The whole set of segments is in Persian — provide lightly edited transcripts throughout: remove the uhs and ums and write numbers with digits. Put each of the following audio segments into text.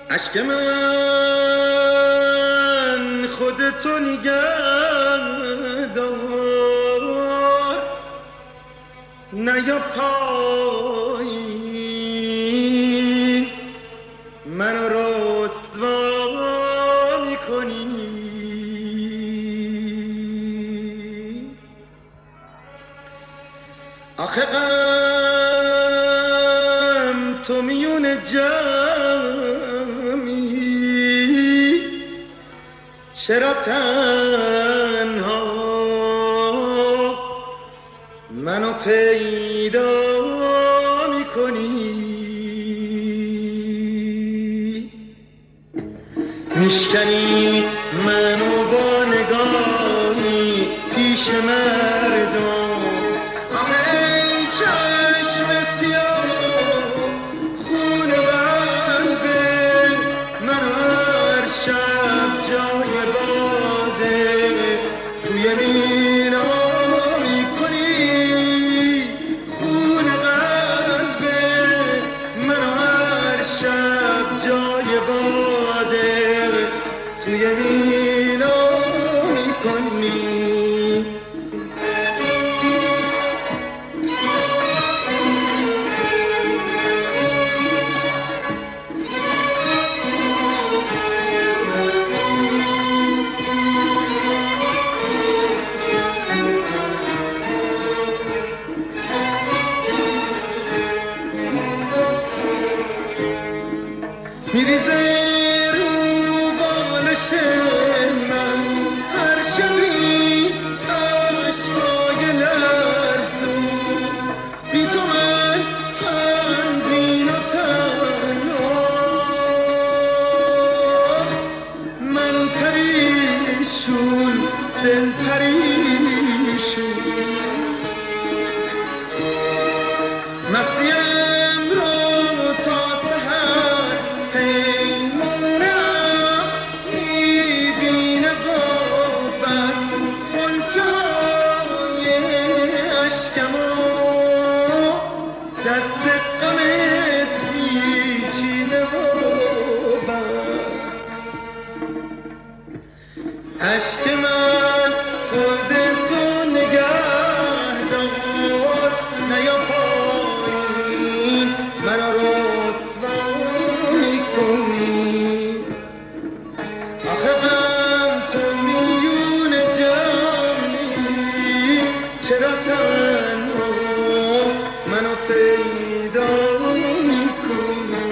اشک من خودتو نگه دار، نیا پایین منو رسوا میکنی. آخه غم تو میون جمعی، چرا تنها منو پیدا میکنی؟ میشکنی منو با نگاهی پیش مردم. میریزه رو بالش من هر شبی عشقای لرزون، بی تو من غمگین و تنها، من پریشون دل پریشون، مستیم رو تا سحر پیمونم میبینه با بس غنچه‌های اشکمو، دست غمت پیچیده و بس. اشک من خودتو نگه دار، نیا پایین منو رسوا میکنی. آخه غم تو میون جمعی، چرا تنها منو پیدا میکنی؟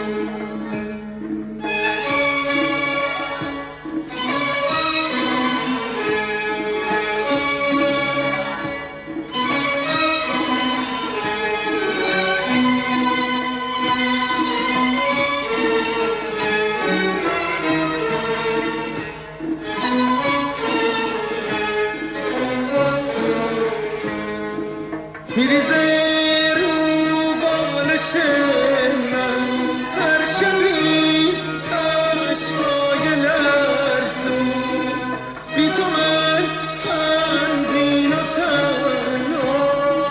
میریزه رو بالش من هر شبی عشقای لرزون، بی تو من غمگین و تنها،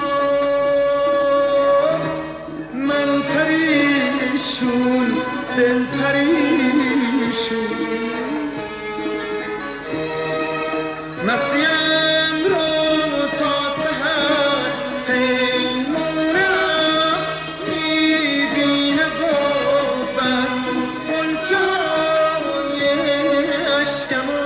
من پریشون دل پریشون، مستیم رو تا سحر پیمونم میبینه با بس غنچه‌های اشکمو،